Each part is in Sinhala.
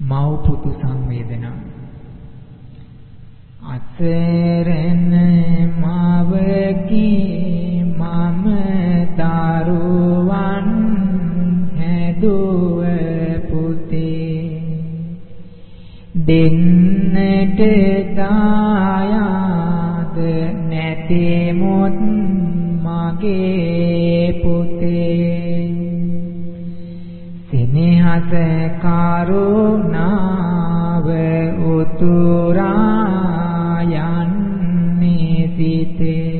මව්පුතු සංවේදනා අසරණ මවකි මම දරුවන් හැදුව පුතේ දෙන්නට දායාද නැතිමුත් මගේ පුතේ සිනහස කරුණාව උතුරා යන්නේ සිතේ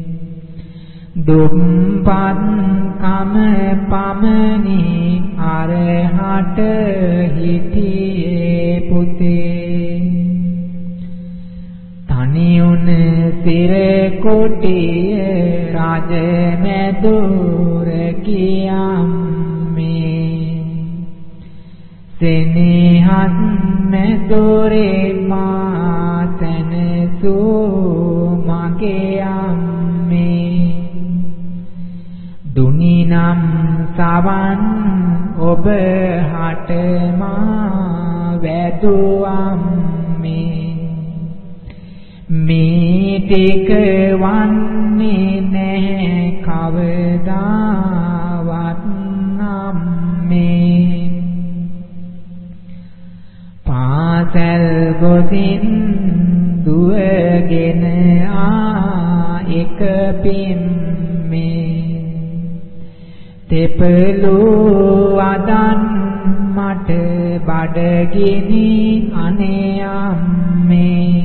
දුම්පත් කම පමණි අරහට හිටියේ පුතේ තනියුන සිර කොටිය රජ මැදුර කියම්මේ සෙනෙහස් මැදුරේ මා සැනසූ මගේ අම්මේ දුනිනම් සවන් ඔබ හට මා වැදුවම්මේ මේ ටික වන්නේ නැහැ කවදාවත් අම්මේ පාසල් ගොසින් දුවගෙන එක පිම්මේ තෙපලු අදන් මට බඩගිනි අනේ අම්මේ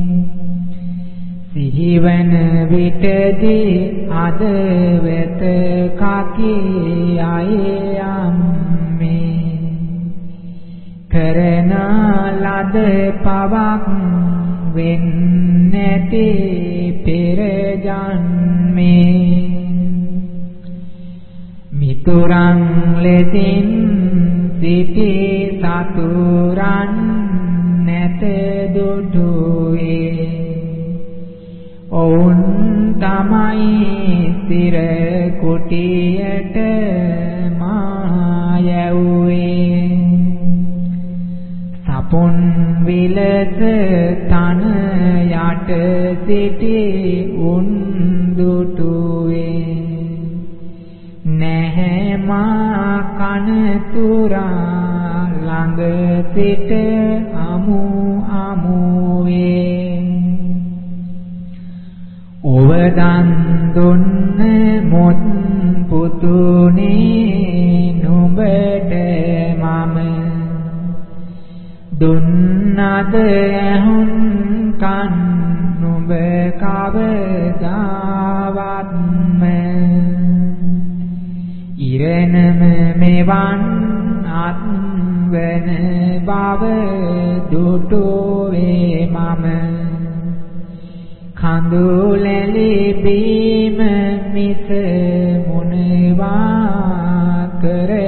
සිහිවන විටදී අද වෙත කකී අයේ අම්මේ කරන ලද පවක් වෙන්නැති පෙර ජන්මේ මිතුරන් ලෙසින් සිටි සතුරන් නැත දුටුවේ ඔවුන් තමයි සිර කුටියට මා යැව්වේ සපොන් විලස තන යට සිටි උන් දුටුවේ නැහැ මා කනතුරා ළඟ සිට අමු අමුවේ ඔවදන් දුන්න මොත් පුතුනේ නුඹට මම දුන්නද ඇහුන් කන් නුඹ කවදාවත්ම ඉරණම මෙවන් අත් වෙන බව දුටුවේ මම කඳුලැලි බීම මිස මොනවා කර